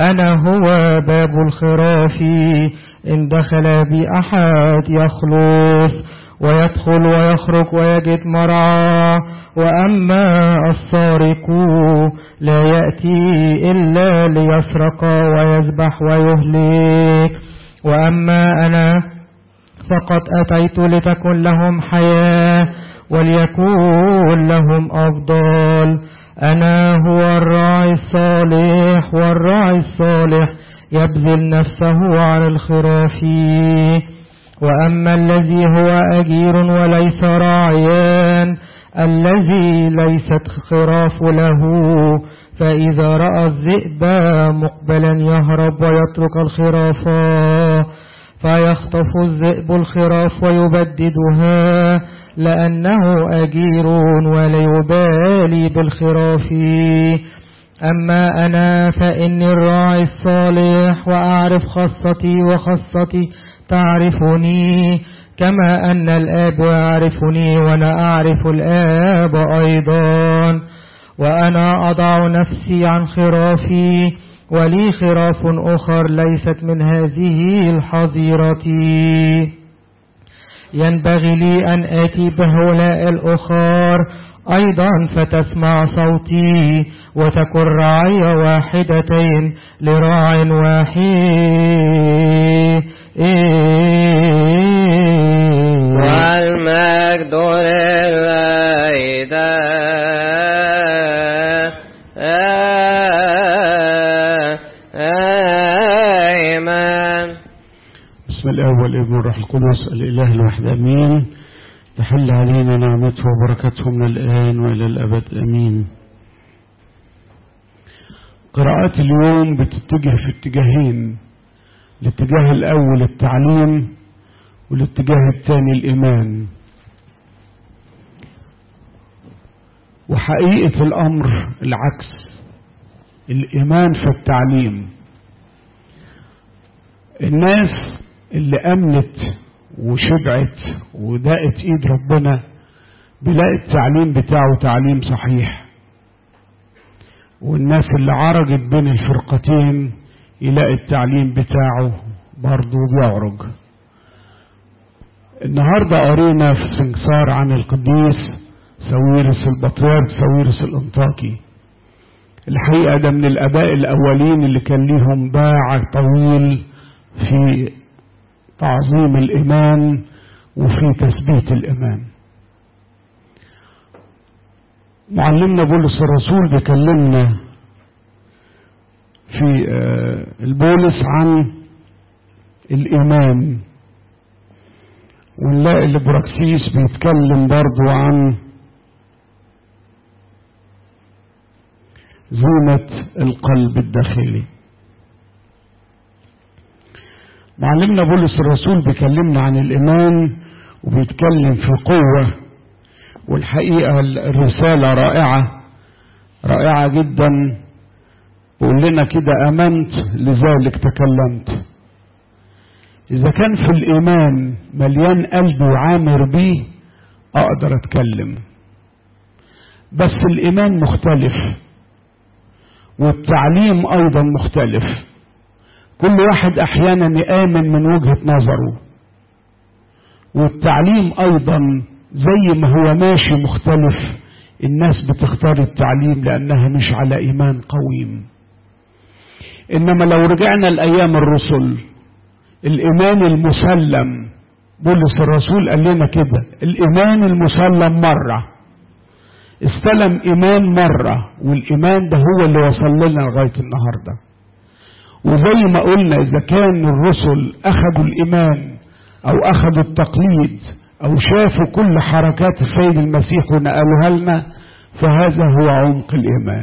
وأنا هو باب الخراف، إن دخل بي أحد يخلص ويدخل ويخرج ويجد مرعى. وأما السارق لا يأتي إلا ليسرق ويذبح ويهلك، وأما أنا فقد أتيت لتكن لهم حياة وليكون لهم أفضل. أنا هو الراعي الصالح، والراعي الصالح يبذل نفسه عن الخراف. وأما الذي هو أجير وليس راعيا، الذي ليست خراف له، فإذا رأى الذئب مقبلا يهرب ويترك الخراف، فيخطف الذئب الخراف ويبددها، لأنه أجير ولا يبالي بالخراف. أما أنا فإني الراعي الصالح، وأعرف خاصتي وخاصتي تعرفني، كما أن الآب يعرفني وأنا أعرف الآب أيضا. وأنا أضع نفسي عن خرافي، ولي خراف أخر ليست من هذه الحظيرة، ينبغي لي أن آتي بهؤلاء الأخر أيضا فتسمع صوتي، وتكون رعية واحدتين لراع واحد. والمجد لله آمين. بسم الله والابن والروح القدس الإله الواحد آمين. تحل علينا نعمته وبركته من الآن وإلى الأبد آمين. قراءات اليوم بتتجه في اتجاهين، الاتجاه الأول التعليم، والاتجاه الثاني الإيمان. وحقيقة الأمر العكس، الإيمان في التعليم. الناس اللي أمنت وشبعت ودقت إيد ربنا بلاقي التعليم بتاعه تعليم صحيح، والناس اللي عرجت بين الفرقتين يلاقي التعليم بتاعه برضه بيعرج. النهاردة قرينا في سنكسار عن القديس ساويرس البطريرك ساويرس الأنطاكي. الحقيقة ده من الآباء الأولين اللي كان ليهم باع طويل في تعظيم الإيمان وفي تثبيت الإيمان. معلمنا بولس الرسول بيكلمنا في البولس عن الإيمان، ونلاقي البراكسيس بيتكلم برضو عن زينة القلب الداخلي. معلمنا بولس الرسول بيكلمنا عن الإيمان وبيتكلم في قوة، والحقيقة الرسالة رائعة جدا. بيقول لنا كده: آمنت لذلك تكلمت. إذا كان في الإيمان مليان قلبي وعامر بيه أقدر أتكلم، بس الإيمان مختلف والتعليم أيضا مختلف. كل واحد أحيانا يآمن من وجهة نظره، والتعليم أيضا زي ما هو ماشي مختلف. الناس بتختار التعليم لأنها مش على إيمان قويم. إنما لو رجعنا لأيام الرسل، الإيمان المسلم، بولس الرسول قال لنا كده: الإيمان المسلم مرة، استلم إيمان مرة، والإيمان ده هو اللي وصل لنا لغاية النهاردة. وزي ما قلنا إذا كان الرسل أخذوا الإيمان أو أخذوا التقليد أو شافوا كل حركات السيد المسيح ونقلوها لنا، فهذا هو عمق الإيمان.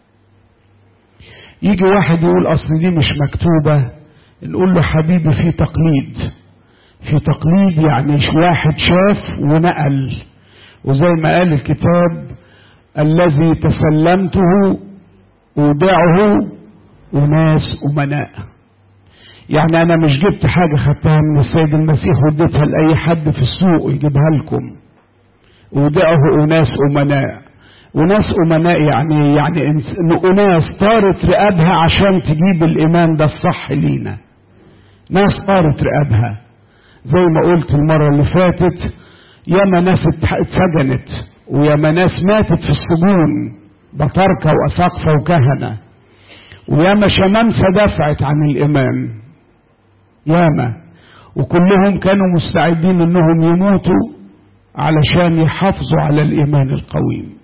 يجي واحد يقول أصل دي مش مكتوبة، نقول له حبيبي في تقليد. في تقليد يعني واحد شاف ونقل، وزي ما قال الكتاب: الذي تسلمته أودعه أناس أمناء. يعني أنا مش جبت حاجة خدتها من السيد المسيح وديتها لأي حد في السوق يجيبها لكم. أودعه أناس أمناء. وناس أمناء يعني أناس طارت رقابها عشان تجيب الإيمان ده الصح لينا. ناس طارت رقابها زي ما قلت المرة اللي فاتت، ياما ناس اتسجنت وياما ناس ماتت في السجون، بطاركة وأساقفة وكهنة، وياما شمامسة دفعت عن الإيمان ياما، وكلهم كانوا مستعدين انهم يموتوا علشان يحافظوا على الإيمان القويم.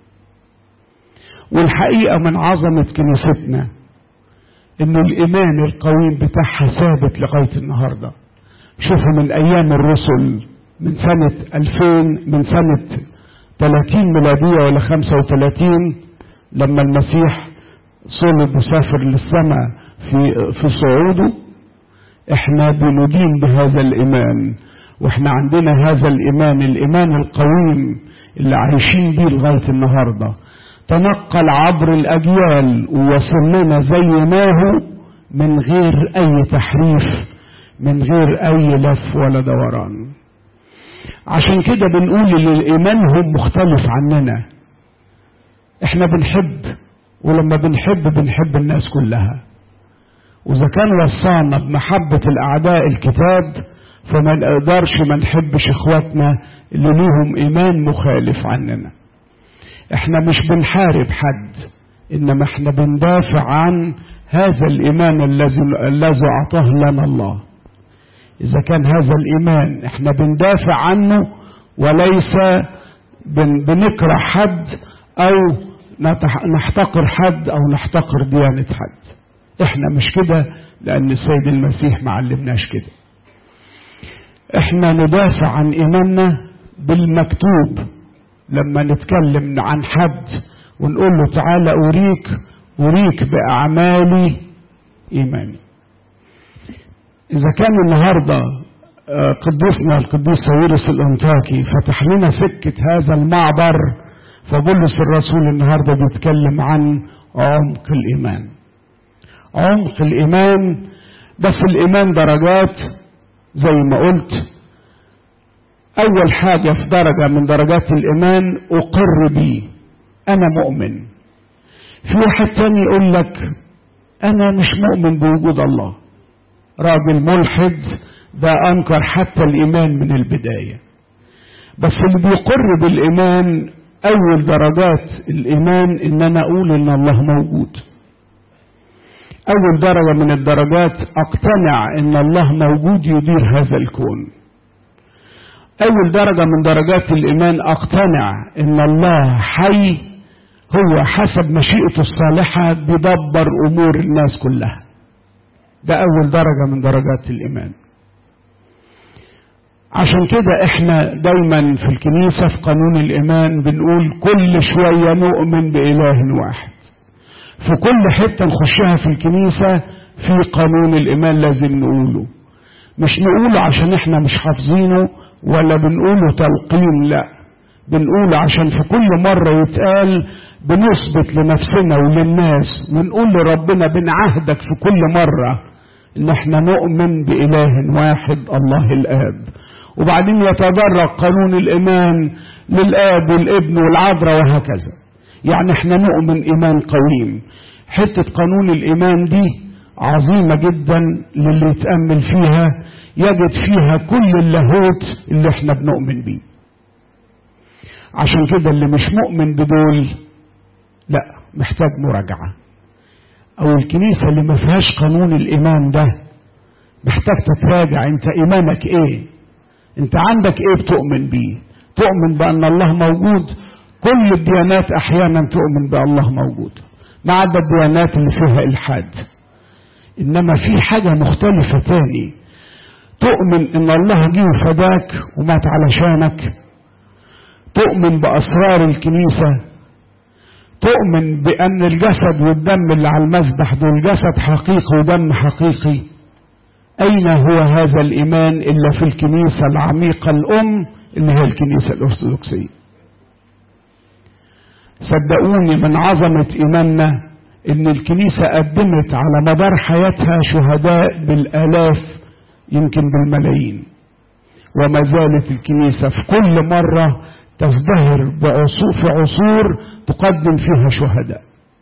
والحقيقة من عظمة كنيستنا انه الإيمان القويم بتاعها ثابت لغاية النهاردة. شوفوا من أيام الرسل، من سنة 2000، من سنة 30 ميلادية ولا 35 لما المسيح صلب وسافر للسماء في صعوده، احنا بندين بهذا الإيمان، واحنا عندنا هذا الإيمان القويم اللي عايشين بيه لغاية النهاردة، تنقل عبر الأجيال ووصل لنا زي ما هو من غير أي تحريف، من غير أي لف ولا دوران. عشان كده بنقول ان إيمانهم مختلف عننا. احنا بنحب، ولما بنحب الناس كلها، وإذا كان وصانا بمحبة الأعداء الكتاب، فما نقدرش ما نحبش إخواتنا اللي ليهم إيمان مخالف عننا. احنا مش بنحارب حد، إنما احنا بندافع عن هذا الإيمان الذي أعطاه لنا الله. إذا كان هذا الإيمان احنا بندافع عنه، وليس بنكره حد أو نحتقر حد أو نحتقر ديانة حد. احنا مش كده، لأن السيد المسيح ما علمناش كده. احنا ندافع عن إيماننا بالمكتوب. لما نتكلم عن حد ونقول له تعالى أريك بأعمالي إيماني. إذا كان النهاردة قدسنا القديس ساويرس الأنطاكي فتح لنا سكة هذا المعبر، فبولس الرسول النهاردة بيتكلم عن عمق الإيمان. عمق الإيمان، بس الإيمان درجات زي ما قلت. أول حاجة في درجة من درجات الإيمان أقر بيه، أنا مؤمن. في واحد تاني يقول لك أنا مش مؤمن بوجود الله، راجل ملحد، ده أنكر حتى الإيمان من البداية. بس اللي بيقر بالإيمان أول درجات الإيمان إن أنا أقول إن الله موجود. أول درجة من الدرجات أقتنع إن الله موجود يدير هذا الكون. أول درجة من درجات الإيمان أقتنع إن الله حي، هو حسب مشيئته الصالحة بيدبر أمور الناس كلها. ده أول درجة من درجات الإيمان. عشان كده احنا دايما في الكنيسة في قانون الإيمان بنقول كل شوية نؤمن بإله واحد. في كل حتة نخشها في الكنيسة في قانون الإيمان لازم نقوله، مش نقوله عشان احنا مش حافظينه ولا بنقوله تلقين، لا، بنقوله عشان في كل مرة يتقال بنثبت لنفسنا وللناس ونقول لربنا بنعهدك في كل مرة ان احنا نؤمن بإله واحد الله الآب. وبعدين يتدرج قانون الإيمان للآب والابن والعذراء وهكذا. يعني احنا نؤمن إيمان قويم. حتة قانون الإيمان دي عظيمة جدا، للي يتأمل فيها يجد فيها كل اللاهوت اللي احنا بنؤمن بيه. عشان كده اللي مش مؤمن بدول لا، محتاج مراجعة. او الكنيسة اللي ما فيهاش قانون الإيمان ده محتاج تتراجع. انت إيمانك ايه؟ انت عندك ايه بتؤمن بيه؟ تؤمن بأن الله موجود؟ كل الديانات احيانا تؤمن بأن الله موجود، ما عدا الديانات اللي فيها إلحاد. انما في حاجة مختلفة تاني، تؤمن ان الله جه فداك ومات علشانك، تؤمن بأسرار الكنيسة، تؤمن بأن الجسد والدم اللي على المذبح دول جسد حقيقي ودم حقيقي. أين هو هذا الإيمان إلا في الكنيسة العميقة الأم اللي هي الكنيسة الأرثوذكسية؟ صدقوني من عظمة إيماننا إن الكنيسة قدمت على مدار حياتها شهداء بالآلاف يمكن بالملايين، وما زالت الكنيسة في كل مرة تزدهر في عصور تقدم فيها شهداء.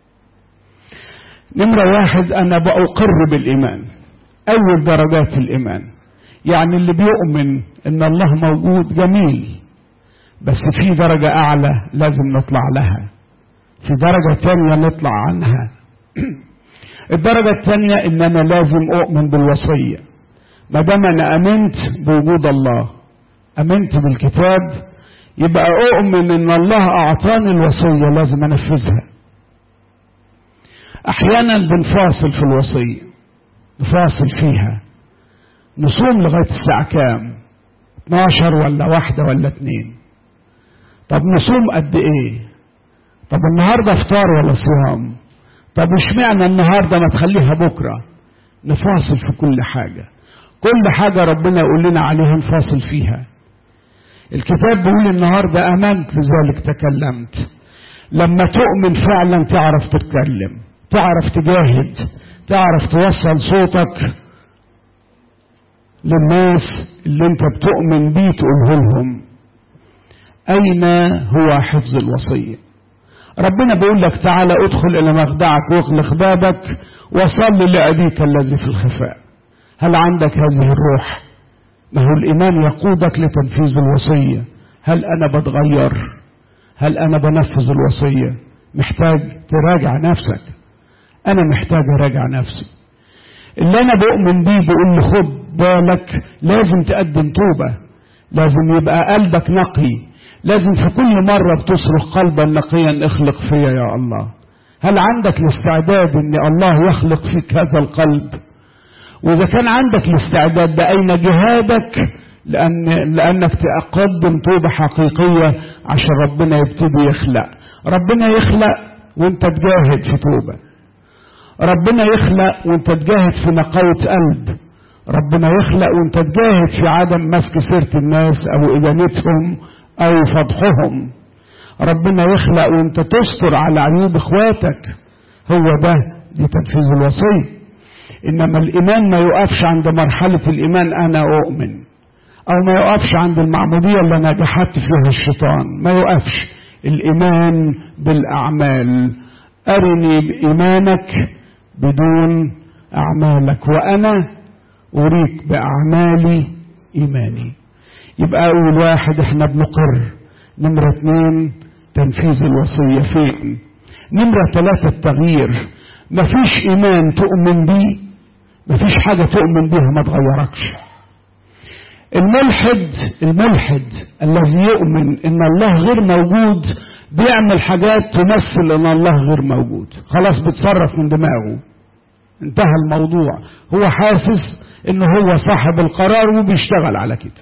نمرة 1 أنا بأقر بالإيمان، أول درجات الإيمان. يعني اللي بيؤمن إن الله موجود جميل، بس في درجة أعلى لازم نطلع لها، في درجة تانية نطلع عنها. الدرجة التانية إن أنا لازم أؤمن بالوصية. ما دام أنا أمنت بوجود الله، أمنت بالكتاب، يبقى أؤمن إن الله أعطاني الوصية لازم أنفذها. أحيانا بنفاصل في الوصية، نفاصل فيها، نصوم لغاية الساعة كام؟ 12 ولا 1 ولا 2. طب نصوم قد إيه؟ طب النهاردة افطار ولا صيام؟ طب اشمعنى النهاردة ما تخليها بكرة؟ نفاصل في كل حاجة، كل حاجة ربنا يقول لنا عليها نفاصل فيها. الكتاب بيقول النهاردة آمنت لذلك تكلمت. لما تؤمن فعلا تعرف تتكلم، تعرف تجاهد، تعرف توصل صوتك للناس اللي انت بتؤمن بيه، تقوله لهم أين هو حفظ الوصية. ربنا بيقول لك تعالى ادخل إلى مخدعك واغلق بابك وصل لأبيك الذي في الخفاء. هل عندك هذه الروح؟ ما هو الإيمان يقودك لتنفيذ الوصية. هل أنا بتغير؟ هل أنا بنفذ الوصية؟ محتاج تراجع نفسك. أنا محتاج أراجع نفسي. اللي أنا بؤمن بيه بيقول لي خد بالك، لازم تقدم توبة، لازم يبقى قلبك نقي، لازم في كل مرة بتصرخ قلبا نقيا اخلق فيا يا الله. هل عندك الاستعداد ان الله يخلق فيك هذا القلب؟ واذا كان عندك الاستعداد ده أين جهادك لأنك تقدم توبة حقيقية عشان ربنا يبتدي يخلق. ربنا يخلق وانت تجاهد في توبة، ربنا يخلق وانت تجاهد في نقاوة قلب، ربنا يخلق وانت تجاهد في عدم مسك سيرة الناس او ادانتهم او فضحهم، ربنا يخلق وانت تستر على عيوب اخواتك. هو دي تنفيذ الوصية. انما الايمان ما يقفش عند مرحلة الايمان انا اؤمن، او ما يقفش عند المعمودية اللي انا جحدت فيها الشيطان، ما يقفش. الايمان بالاعمال، ارني بايمانك بدون اعمالك وانا اريك باعمالي ايماني. يبقى اول 1 احنا بنقر. نمرة 2 تنفيذ الوصية فين. نمرة 3 التغيير. مفيش ايمان تؤمن بيه، مفيش حاجة تؤمن بيها ما تغيركش. الملحد الذي يؤمن ان الله غير موجود بيعمل حاجات تمثل ان الله غير موجود، خلاص بتصرف من دماغه، انتهى الموضوع. هو حاسس انه هو صاحب القرار وبيشتغل على كده.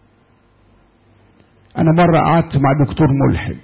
انا مرة قعدت مع دكتور ملحد،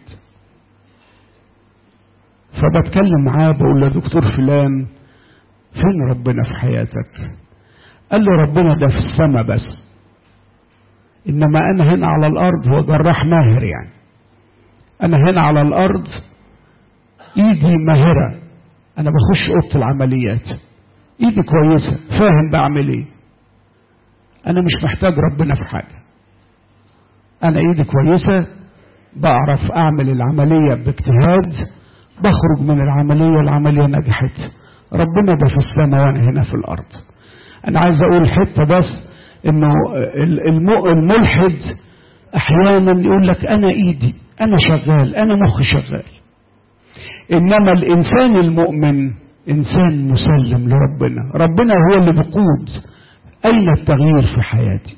فبتكلم معاه بقول له دكتور فلان فين ربنا في حياتك؟ قال له ربنا ده في السماء بس، انما انا هنا على الارض. هو جراح ماهر يعني. انا هنا على الارض ايدي ماهرة، انا بخش اوضه العمليات ايدي كويسة، فاهم بعمل ايه. انا مش محتاج ربنا في حاجة، انا ايدي كويسة، بعرف اعمل العملية باجتهاد، بخرج من العملية نجحت. ربنا ده في السماء وانا هنا في الارض. انا عايز اقول حتة بس، انه الملحد احيانا يقول لك انا ايدي، انا شغال، انا مخي شغال. انما الانسان المؤمن انسان مسلم لربنا، ربنا هو اللي بيقود. اين التغيير في حياتي؟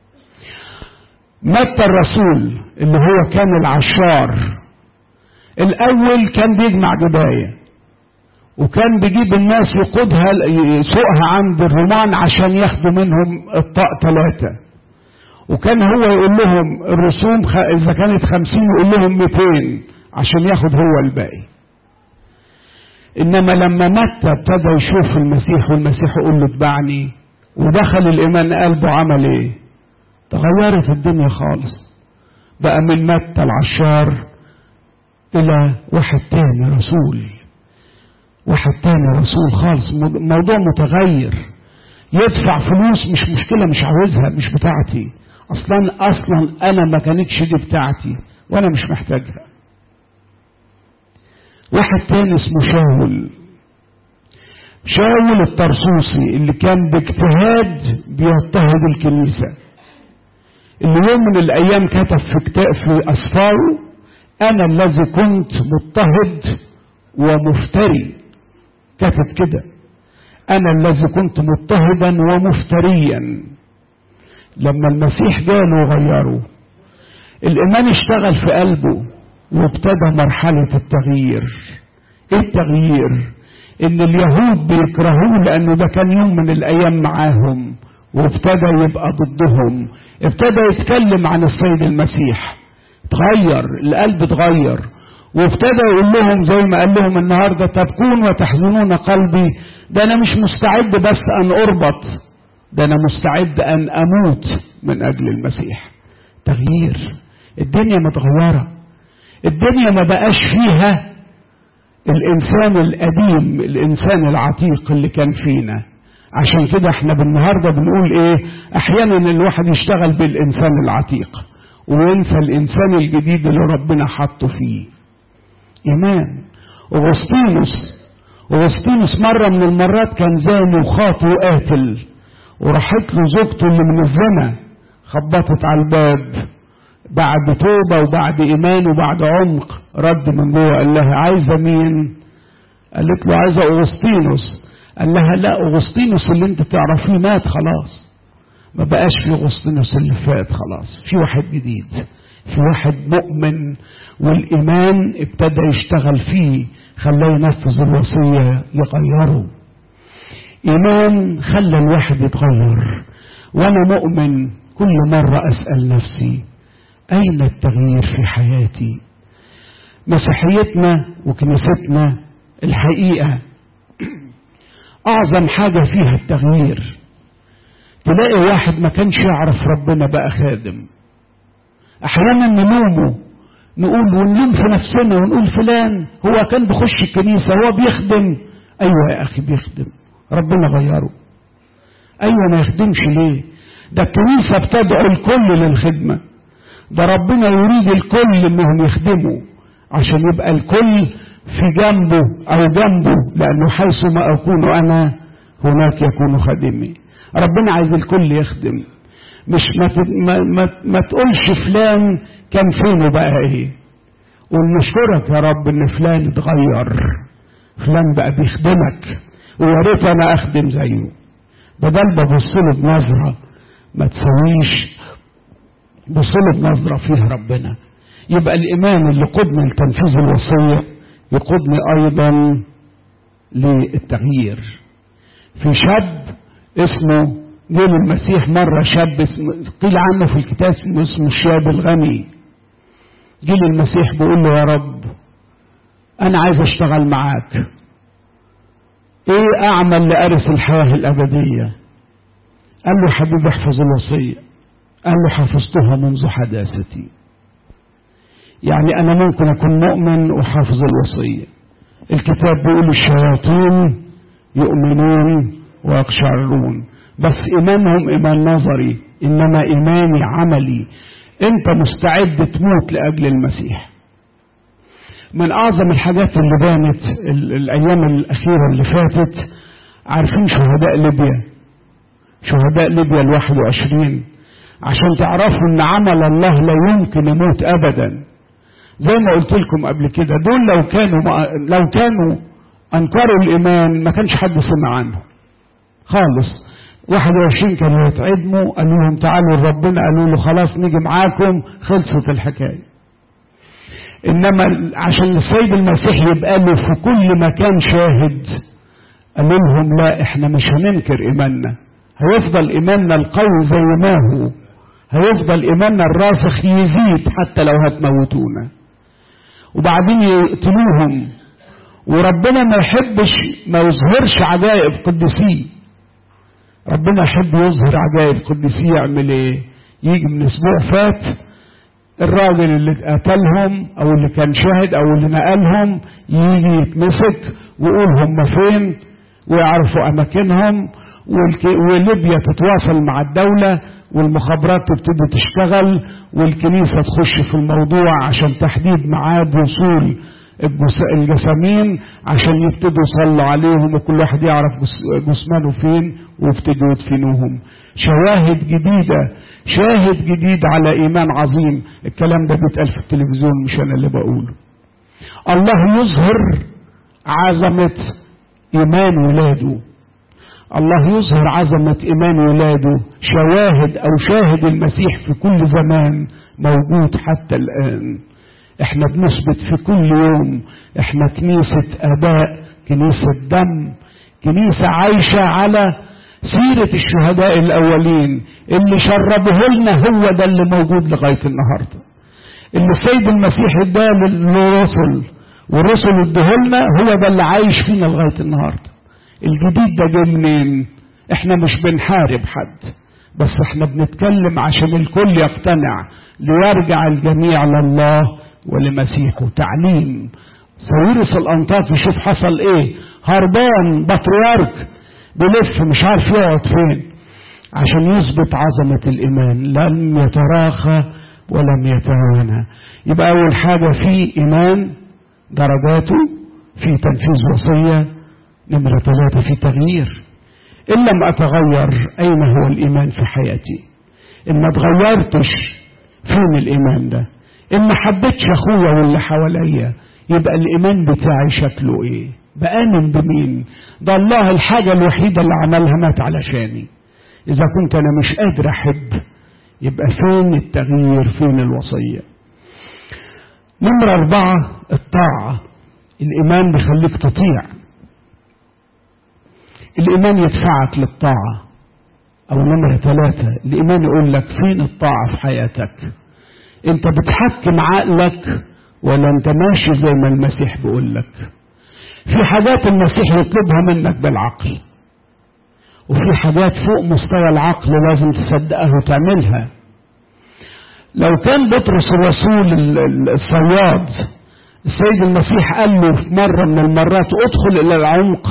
متى الرسول اللي هو كان العشار الاول كان بيجمع جباية، وكان بيجيب الناس يقودها يسوقها عند الرومان عشان ياخدوا منهم الطاق 3، وكان هو يقول لهم الرسوم اذا كانت 50 يقول لهم 200 عشان ياخد هو الباقي. انما لما متى ابتدى يشوف المسيح والمسيح يقول له اتبعني ودخل الايمان قلبه، عمل ايه؟ تغيرت الدنيا خالص. بقى من متى العشار الى واحد تاني رسول، واحد تاني رسول خالص. موضوع متغير. يدفع فلوس مش مشكلة، مش عاوزها، مش بتاعتي اصلا انا ما كانتش دي بتاعتي، وانا مش محتاجها. واحد تاني اسمه شاول الطرسوسي اللي كان باجتهاد بيضطهد الكنيسة، اللي يوم من الايام كتب في اسفاره: انا الذي كنت مضطهد ومفتري. كتب كده: انا الذي كنت مضطهدا ومفتريا. لما المسيح جاله غيره، الايمان اشتغل في قلبه وابتدى مرحلة التغيير. ايه التغيير؟ ان اليهود بيكرهوه لانه ده كان يوم من الايام معاهم، وابتدى يبقى ضدهم، ابتدى يتكلم عن السيد المسيح. اتغير القلب، اتغير، وابتدى يقول لهم زي ما قال لهم النهارده: تبكون وتحزنون قلبي، ده انا مش مستعد بس ان اربط، ده انا مستعد ان اموت من اجل المسيح. تغيير، الدنيا متغيرة، الدنيا ما بقاش فيها الانسان القديم، الانسان العتيق اللي كان فينا. عشان كده احنا بالنهاردة بنقول ايه؟ احيانا الواحد يشتغل بالانسان العتيق وينسى الانسان الجديد اللي ربنا حطه فيه. ايمان. اغسطينوس مرة من المرات كان زاني وخاطئ وقاتل، وراحت له زوجته اللي من الزنا، خبطت على الباب بعد توبة وبعد ايمان وبعد عمق، رد من جوه قال لها: عايزة مين؟ قالت له: عايزة اغسطينوس. قال لها: لا، اغسطينوس اللي انت تعرفيه مات خلاص، ما بقاش في اغسطينوس اللي فات، خلاص في واحد جديد، في واحد مؤمن، والايمان ابتدى يشتغل فيه، خلاه ينفذ الوصية، يغيره. ايمان خلى الواحد يتغير. وانا مؤمن كل مرة اسأل نفسي: اين التغيير في حياتي؟ مسيحيتنا وكنيستنا الحقيقة اعظم حاجة فيها التغيير. تلاقي واحد ما كانش يعرف ربنا بقى خادم. احيانا نلوم في نفسنا ونقول: فلان هو كان بيخش الكنيسة، هو بيخدم. ايوه يا اخي بيخدم، ربنا غيره. ايوه ما يخدمش ليه؟ ده الكنيسة بتدعو الكل للخدمة، ده ربنا يريد الكل انهم يخدموا عشان يبقى الكل في جنبه او جنبه، لانه حيث ما اكون انا هناك يكون خادمي. ربنا عايز الكل يخدم، مش ما تقولش فلان كان فينه بقى ايه. ونشكرك يا رب ان فلان اتغير، فلان بقى بيخدمك، ويا ريت انا اخدم زيه. بدل ببصله بنظره ما تسويش، بصله بنظره فيها ربنا. يبقى الايمان اللي قدني لتنفيذ الوصيه يقودني ايضا للتغيير. في شاب اسمه جيل المسيح مرة، شاب قيل عنه في الكتاب اسمه الشاب الغني. جيل المسيح بيقول له: يا رب انا عايز اشتغل معاك، ايه اعمل لارث الحياة الابدية؟ قال له: حبيبي احفظ الوصية. قال له: حفظتها منذ حداثتي. يعني انا ممكن اكون مؤمن وحافظ الوصية. الكتاب بيقول: الشياطين يؤمنون ويقشعرون، بس ايمانهم ايمان نظري، انما ايماني عملي. انت مستعد تموت لاجل المسيح. من اعظم الحاجات اللي بانت الايام الاخيرة اللي فاتت، عارفين شهداء ليبيا؟ شهداء ليبيا 21، عشان تعرفوا ان عمل الله لا يمكن يموت ابدا. زي ما قلت لكم قبل كده، دول لو كانوا انكروا الايمان ما كانش حد سمع عنه خالص. 21 كانوا يتعدموا، قالوا لهم تعالوا لربنا، قالوا له خلاص نيجي معاكم، خلصت الحكايه. انما عشان السيد المسيح يبقى له في كل مكان شاهد، قالوا لهم لا، احنا مش هننكر ايماننا، هيفضل ايماننا القوي زي ما هو، هيفضل ايماننا الراسخ يزيد حتى لو هتموتونا. وبعدين يقتلوهم. وربنا ما يحبش ما يظهرش عجائب قدسيه. ربنا يحب يظهر عجائب قدسيه. يعمل ايه؟ يجي من اسبوع فات الراجل اللي قتلهم او اللي كان شاهد او اللي نقلهم يجي يتمسك ويقول هم فين ويعرفوا اماكنهم، وليبيا تتواصل مع الدولة والمخابرات تبتدي تشتغل والكنيسة تخش في الموضوع عشان تحديد ميعاد وصول الجسامين عشان يبتدوا يصلوا عليهم وكل واحد يعرف جثمانه فين ويبتدوا يدفنوهم. شواهد جديدة، شاهد جديد على إيمان عظيم. الكلام ده بيتقال في التلفزيون مش أنا اللي بقوله. الله يظهر عظمة إيمان ولاده، الله يظهر عظمة إيمان ولاده. شواهد أو شاهد المسيح في كل زمان موجود حتى الآن. احنا بنثبت في كل يوم احنا كنيسة آباء، كنيسة دم، كنيسة عايشة على سيرة الشهداء الأولين. اللي شربه لنا هو ده اللي موجود لغاية النهاردة. اللي السيد المسيح اداه للرسل والرسل اداه لنا هو ده اللي عايش فينا لغاية النهاردة. الجديد ده جاي منين؟ احنا مش بنحارب حد، بس احنا بنتكلم عشان الكل يقتنع ليرجع الجميع لله ولمسيحه. تعليم ساويرس الأنطاكي شوف حصل ايه، هربان بطريرك بلف مش عارف يقعد فين عشان يثبت عظمة الإيمان. لم يتراخى ولم يتوانى. يبقى أول حاجة في إيمان درجاته، في تنفيذ وصية. نمرة 3 في تغيير. إن لم أتغير أين هو الإيمان في حياتي؟ إن ما تغيرتش فين الإيمان ده؟ إن ما حبيتش أخويا واللي حواليا يبقى الإيمان بتاعي شكله إيه؟ بآمن بمين؟ ده الله الحاجة الوحيدة اللي عملها مات علشاني. إذا كنت أنا مش قادر أحب يبقى فين التغيير؟ فين الوصية؟ نمرة 4 الطاعة. الإيمان بيخليك تطيع. الإيمان يدفعك للطاعة. أو نمرة 3 الإيمان يقول لك فين الطاعة في حياتك؟ أنت بتحكم عقلك ولا أنت ماشي زي ما المسيح بيقول لك؟ في حاجات المسيح يطلبها منك بالعقل، وفي حاجات فوق مستوى العقل لازم تصدقها وتعملها. لو كان بطرس الرسول الصياد السيد المسيح قال له في مرة من المرات ادخل إلى العمق،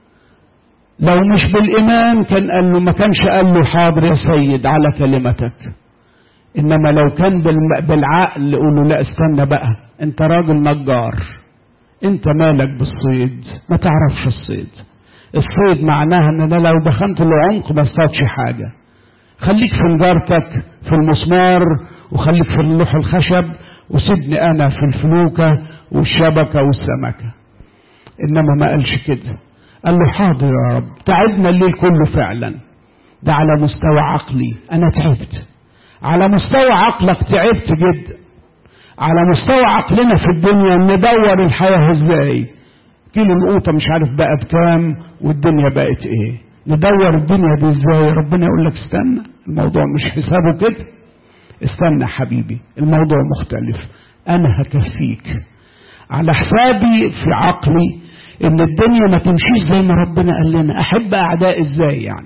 لو مش بالإيمان كان قال له، ما كانش قال له حاضر يا سيد على كلمتك. إنما لو كان بالعقل يقول له لا استنى بقى، أنت راجل نجار، أنت مالك بالصيد؟ ما تعرفش الصيد. الصيد معناها أن أنا لو دخلت العمق ما اصطادش حاجة. خليك في نجارتك في المسمار، وخليك في اللوح الخشب، وسيبني أنا في الفلوكة والشبكة والسمكة. إنما ما قالش كده، قال له حاضر يا رب. تعبنا الليل كله فعلا، ده على مستوى عقلي أنا تعبت، على مستوى عقلك تعبت جدا، على مستوى عقلنا في الدنيا ندور الحياة ازاي. كيلو القوطة مش عارف بقى بكام والدنيا بقت ايه، ندور الدنيا دي ازاي. ربنا يقول لك استنى، الموضوع مش حسابه كده، استنى حبيبي الموضوع مختلف، انا هكفيك على حسابي في عقلي ان الدنيا ما تمشيش زي ما ربنا قال لنا. احب اعداء ازاي يعني؟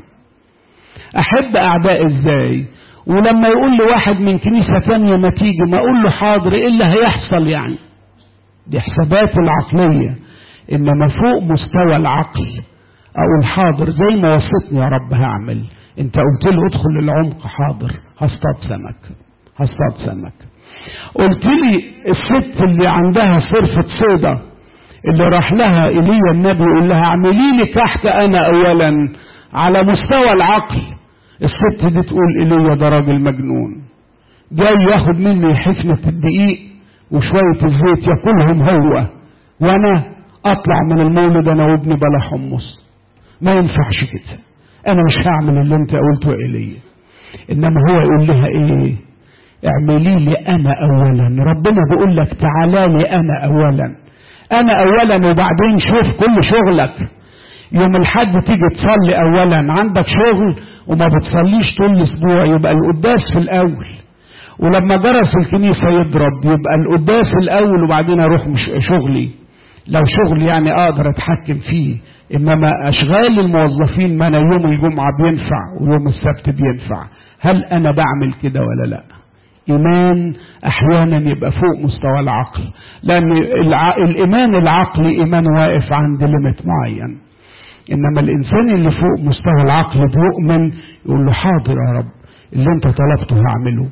احب اعداء ازاي؟ ولما يقول لي واحد من كنيسة ثانية ما تيجي، ما اقول له حاضر، ايه اللي هيحصل يعني؟ دي حسابات العقلية. انما فوق مستوى العقل اقول حاضر زي ما وصيتني يا رب هعمل. انت قلت لي ادخل للعمق، حاضر هصطاد سمك، هصطاد سمك. قلت لي الست اللي عندها صرفة صيدة اللي راح لها ايليا النبي يقول لها اعملي لي كحك انا اولا، على مستوى العقل الست دي تقول ايليا ده راجل مجنون، جاي ياخد مني حفنة الدقيق وشوية الزيت ياكلهم هو، وانا اطلع من المولد انا وابني بلا حمص. ما ينفعش كده، انا مش هعمل اللي انت قلته يا ايليا. انما هو يقول لها ايه؟ اعملي لي انا اولا. ربنا بيقول لك تعالى لي انا اولا، انا اولا، وبعدين شوف كل شغلك. يوم الحد تيجي تصلي اولا، عندك شغل وما بتصليش طول الاسبوع يبقى القداس في الاول، ولما جرس الكنيسة يضرب يبقى القداس الاول وبعدين اروح شغلي. لو شغل يعني اقدر اتحكم فيه، انما اشغال الموظفين ما انا يوم الجمعة بينفع ويوم السبت بينفع. هل انا بعمل كده ولا لا؟ ايمان احيانا يبقى فوق مستوى العقل، لان الايمان العقلي ايمان واقف عند ليميت معين. انما الانسان اللي فوق مستوى العقل بيؤمن، يقول له حاضر يا رب، اللي انت طلبته هعمله.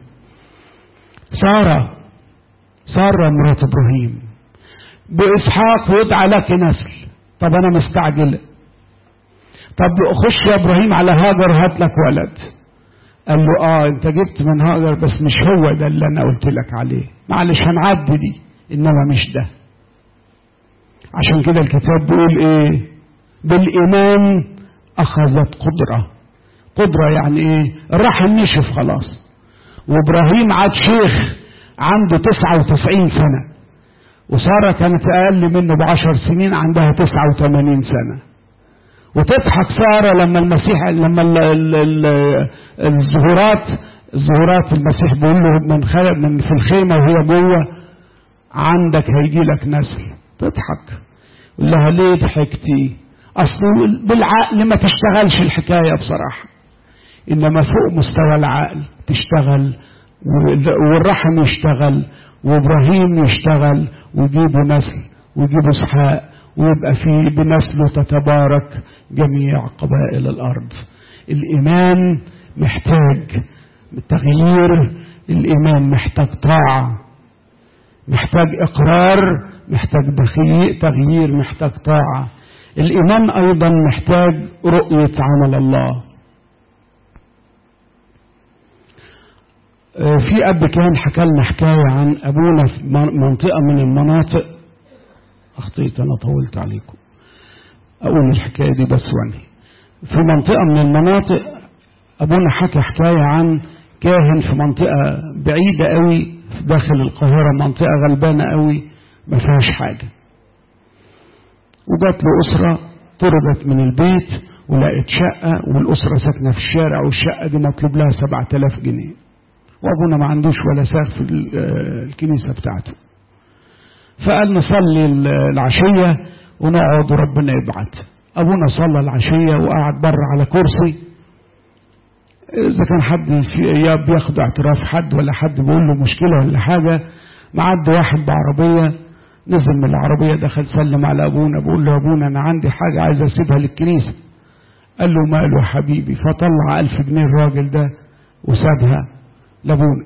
سارة مرات ابراهيم، بإسحاق يدعى لك نسل. طب انا مستعجل، طب خش يا ابراهيم على هاجر هات لك ولد. قال له انت جبت من هاجر بس مش هو ده اللي انا قلت لك عليه، معلش هنعدي دي، انما مش ده. عشان كده الكتاب بيقول ايه؟ بالايمان اخذت قدرة يعني ايه؟ الرحم نشف خلاص. وابراهيم عاد شيخ عنده 99 سنة، وسارة كانت اقل منه ب10 سنين عندها 89 سنة. وتضحك سارة لما المسيح لما الزهورات المسيح بيقول له من في الخيمة وهي جوه عندك هيجي لك نسل. تضحك، يقول لها ليه ضحكتي؟ اصل بالعقل ما تشتغلش الحكاية بصراحة، انما فوق مستوى العقل تشتغل، والرحم يشتغل، وابراهيم يشتغل، ويجيبوا نسل ويجيبوا اسحاق، ويبقى فيه بنسله تتبارك جميع قبائل الارض. الايمان محتاج تغيير، الايمان محتاج طاعة، محتاج اقرار، محتاج تغيير، محتاج طاعة. الايمان ايضا محتاج رؤية عمل الله. في اب كان حكى لنا حكاية عن ابونا في منطقة من المناطق، اخطيت انا طولت عليكم اقول الحكاية دي بس وانهي. في منطقة من المناطق ابونا حكى حكاية عن كاهن في منطقة بعيدة قوي في داخل القاهرة، منطقة غلبانة قوي ما فيهاش حاجة. وجات له أسرة طردت من البيت ولقت شقة، والأسرة ساكنة في الشارع، والشقة دي مطلوب لها 7000 جنيه، وأبونا ما عندوش ولا ساق في الكنيسة بتاعته. فقال نصلي العشية ونقعد وربنا يبعت. أبونا صلى العشية وقعد بره على كرسي. إذا كان حد بياخد اعتراف حد ولا حد بيقول له مشكلة ولا حاجة، معدي واحد بعربية، نزل من العربية دخل سلم على أبونا، بقول له أبونا أنا عندي حاجة عايز أسيبها للكنيسة. قال له ماله يا حبيبي؟ فطلع 1000 جنيه الراجل ده وسابها لأبونا.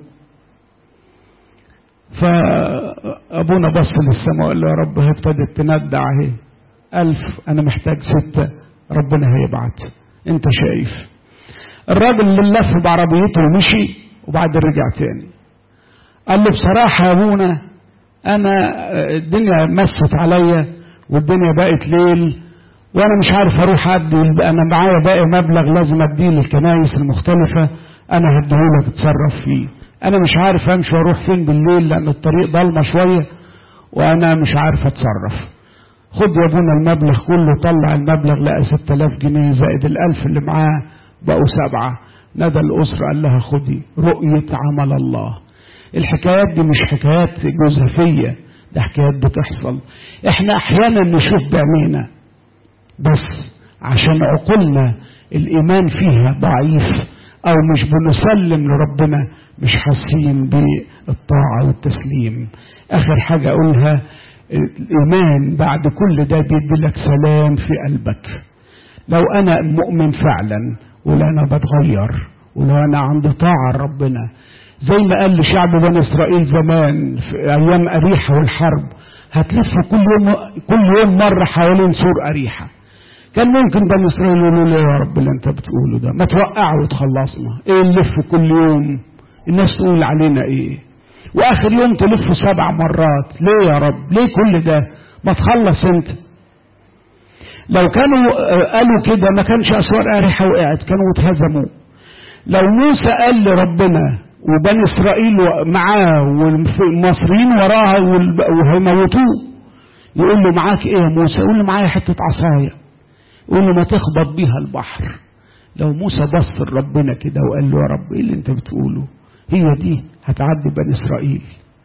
فأبونا بص للسماء وقال له يا رب هي ابتدت تندع اهي 1000، أنا محتاج 6، ربنا هيبعت، أنت شايف. الراجل اللي لف بعربيته ومشي وبعد رجع تاني. قال له بصراحة يا أبونا أنا الدنيا مست عليا والدنيا بقت ليل وأنا مش عارف أروح أدي، أنا معايا باقي مبلغ لازم أديه للكنائس المختلفة، أنا هديهولك تتصرف فيه. أنا مش عارف أمشي وأروح فين بالليل لأن الطريق ضلمة شوية وأنا مش عارف أتصرف. خد يا أبونا المبلغ كله. طلع المبلغ لقى 6000 جنيه زائد 1000 اللي معاه بقوا 7. نادى الأسرة قال لها خدي رؤية عمل الله. الحكايات دي مش حكايات جزافية، ده حكايات بتحصل. احنا احيانا نشوف بعينينا بس عشان عقولنا الإيمان فيها ضعيف أو مش بنسلم لربنا، مش حاسين بالطاعة والتسليم. آخر حاجة أقولها، الإيمان بعد كل ده بيدي لك سلام في قلبك. لو أنا مؤمن فعلا ولا أنا بتغير ولو أنا عندي طاعة ربنا، زي ما قال لشعب بني إسرائيل زمان في أيام أريحة والحرب، هتلف كل يوم مرة حوالين سور أريحة. كان ممكن بني إسرائيل يقولوا لي يا رب اللي أنت بتقوله ده ما توقعه وتخلصنا، إيه نلف كل يوم؟ الناس تقول علينا إيه؟ وآخر يوم تلف 7 مرات، ليه يا رب؟ ليه كل ده؟ ما تخلص أنت. لو كانوا قالوا كده ما كانش أسوار أريحة وقعت، كانوا اتهزموا. لو موسى قال لربنا وبني إسرائيل معاه والمصريين وراها وهيموتوه، يقول له معاك ايه يا موسى؟ يقول له معايا حتة عصاية. يقول له ما تخبط بيها البحر. لو موسى بص لربنا كده وقال له يا رب ايه اللي انت بتقوله؟ هي دي هتعدي بني إسرائيل.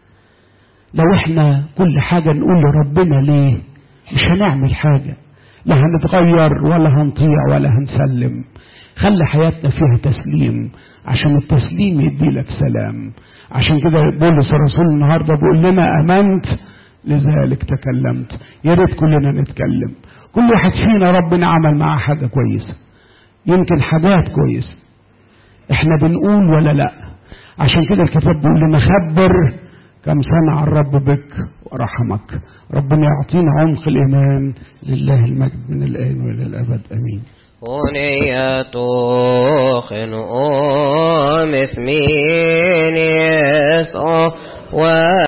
لو احنا كل حاجة نقول لربنا ليه مش هنعمل حاجة، لا هنتغير ولا هنطيع ولا هنسلم. خلي حياتنا فيها تسليم عشان التسليم يدي لك سلام. عشان كده بولس الرسول النهارده بيقول لنا امنت لذلك تكلمت. يا ريت كلنا نتكلم، كل واحد فينا ربنا عمل معاه حاجه كويسه، يمكن حاجات كويسه. احنا بنقول ولا لا؟ عشان كده الكتاب بيقول لنا خبر كم صنع الرب بك ورحمك. ربنا يعطينا عمق الإيمان. لله المجد من الآن وإلى الأبد آمين. ونياتو خنو اسمي